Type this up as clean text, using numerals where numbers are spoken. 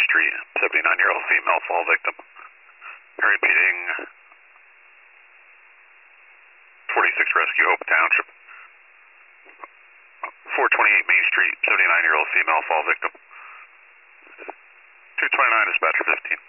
Street, 79-year-old female fall victim. Repeating, 46 Rescue Hope Township. 428 Main Street, 79-year-old female fall victim. 229 dispatcher 15.